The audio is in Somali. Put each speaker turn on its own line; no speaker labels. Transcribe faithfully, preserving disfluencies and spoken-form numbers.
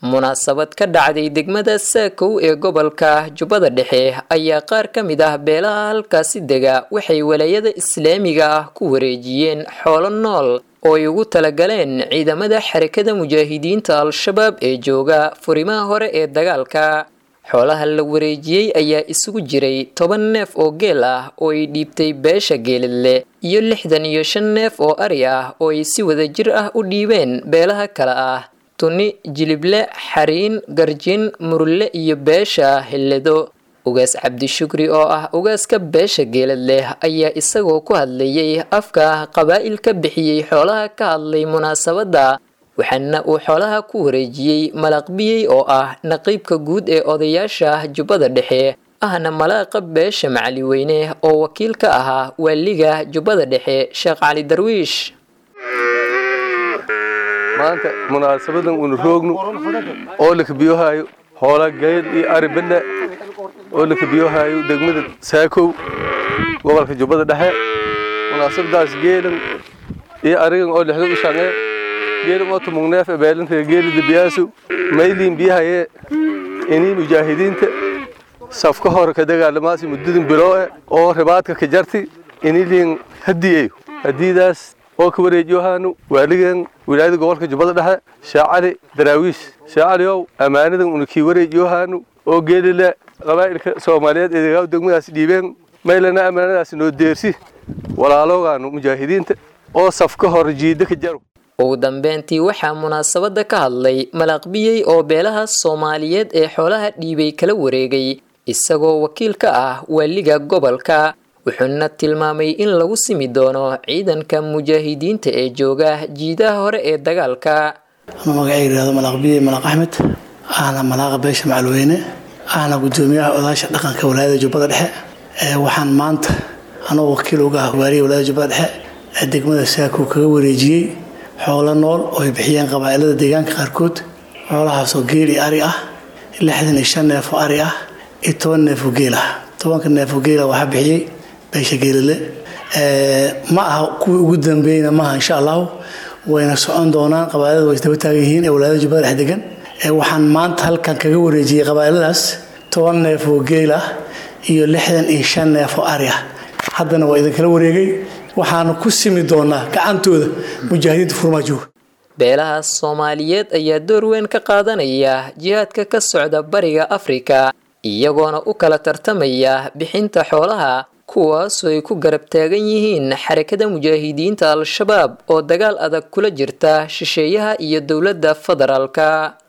munaasabad ka dhacday degmada Saakow ee gobolka Jubbada Dhexe ayaa qaar ka mid ah beelaha halkaasi dega waxay walaayada islaamiga ah ku wareejiyeen xoolo nool oo ay ugu talagaleen ciidamada xarakada mujaahidiinta al-shabaab ee jooga furimaha hore ee dagaalka. xoolaha la wareejiyay ayaa isugu jiray toban neef oo geel ah oo ay dhiibtay beesha geeladle iyo lixdan iyo shan neef oo ari ah oo ay si wada jir ah u dhiibeen beelaha kala ah tuni jilible xariin garjin murulle iyo beesha hilledo. ugaas cabdi shukri oo ah ugaaska beesha geeladle ayaa isagoo ku hadlayay afka qabaa'ilka bixiyay xoolaha ka hadlay munaasabada waxaana uu xoolaha ku wareejiyay malaqbiyay oo ah naqiibka guud ee odayaasha Jubbada Dhexe ahna malaaqa beesha macali weyne oo wakiil ka ahaa waaliga Jubbada Dhexe Sheekh Cali Darwiish.
maanta munaasabadan uu roogno oo la kabiyohayo hoola geel iyo ari banda oo la kabiyohayo degmada Saakow gobolka Jubbada Dhexe. munaasabadaas geelan iyo arigan oo lixdan u shanay geelan oo tumunneef beelinta geelida biyaasu maylin biyahaye inii mujaahidiinta safka hore ka dagaalamaasi muddadin biloo oo ribaadka ka jarti inii liin hadiyeeyo hadiidaas oo ka wareejiyohaanu waaligan wilaayada gobolka Jubbada Dhexe Sheekh Cali Darwiish. Sheekh Cali oo amaanadan uu ki wareejiyohaanu oo geelila qabaa'ilka Soomaaliyeed ee degmadaas dhiibeen maylana amaanadaas noo deersi walaaloogaanu mujaahidiinta oo safka hore jiida ka jaro.
ugu dambeyntii waxaa munaasabada ka hadlay malaqbiyay oo beelaha Soomaaliyeed ee xoolaha dhiibay kala wareegay isagoo wakiil ka ah waaliga gobolka wuxuuna tilmaamay in lagu simi doono ciidanka mujaahidiinta ee jooga jiidaha hore ee dagaalka.
magacayga malaqbiyay malaq Axmed ahna malaaqa beesha macalweyne ahna gudoomiyaha odaasha dhaqanka walaayada Jubbada Dhexe. waxaan maanta anoo wakiil uga ah waaliga walaayada Jubbada Dhexe ee degmada Saakow kaga wareejiyay xoolo nool oo ay bixiyeen qabaa'ilada deegaanka qaarkood. xoolahaas oo geel iyo ari ah lixdan iyo shan neef oo ari ah iyo toban neef oo geel ah. tobanka neef oo geel ah waxaa bixiyay beesha geeladle. ma aha kuwii ugu dambeeyna maaha insha Allah wayna socon doonaan qabaa'ilada way daba taagan yihiin ee walaayada Jubbada Dhexe degan. waxaan maanta halkan kaga wareejiyay qabaa'iladaas toban neef oo geel ah iyo lixdan iyo shan neef oo ari ah. haddana waa idin kala wareegay waxaan ku simi doonaa gacantooda mujaahidiinta furmaajo.
beelaha Soomaaliyeed ayaa door weyn ka qaadanaya jihaadka ka socda bariga Afrika iyagoona u kala tartamaya bixinta xoolaha kuwaas oo ay ku garab taagan yihiin xarakada mujaahidiinta al-shabaab oo dagaal adag kula jirta shisheeyaha iyo dowladda federaalka.